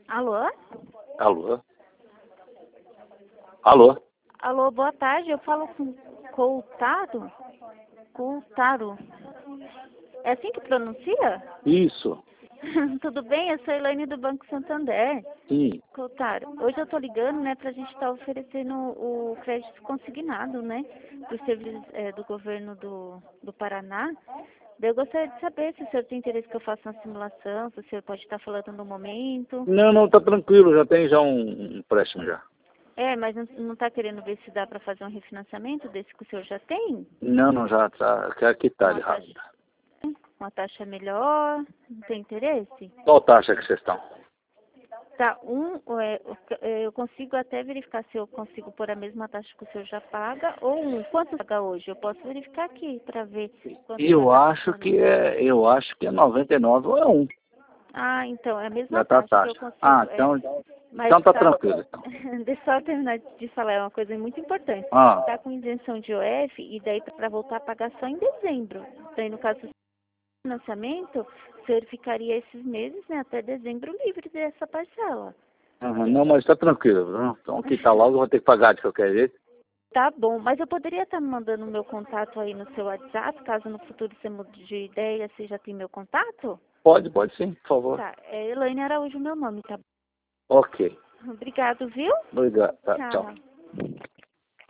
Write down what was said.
Alô? Alô? Alô? Alô, boa tarde. Eu falo com Coutaro? Coutaro. É assim que pronuncia? Isso. Tudo bem? Eu sou a Elaine do Banco Santander. Sim. Coutaro, hoje eu tô ligando, né, pra gente estar oferecendo o crédito consignado, né, dos serviços do governo do Paraná. Daí eu gostaria de saber se o senhor tem interesse que eu faça uma simulação, se o senhor pode estar falando no momento. Não, tá tranquilo, já tem um empréstimo já. É, mas não tá querendo ver se dá para fazer um refinanciamento desse que o senhor já tem? Não, já tá. Quero quitar ele rápido. Uma taxa melhor? Não tem interesse? Qual taxa que vocês estão? Tá, eu consigo até verificar se eu consigo pôr a mesma taxa que o senhor já paga, ou quanto paga hoje? Eu posso verificar aqui para ver quanto Eu paga acho que é 99 ou é 1. Ah, então, é a mesma Já tá a taxa que eu taxa. consigo. Mas Então tá tranquilo. Então. deixa eu só terminar de falar, é uma coisa muito importante. Ah, Tá com isenção de OF e daí para voltar a pagar só em dezembro. Daí, no caso do financiamento, o senhor ficaria esses meses, né, até dezembro livre dessa parcela. não, mas tá tranquilo. Então quitar logo, eu vou ter que pagar de qualquer jeito. Tá bom, mas eu poderia estar mandando o meu contato aí no seu WhatsApp, caso no futuro você mude de ideia, você já tem meu contato? Pode sim, por favor. Tá, é Elaine Araújo meu nome, tá bom? Ok. Obrigado, viu? Obrigado. Tá, tchau. Tchau.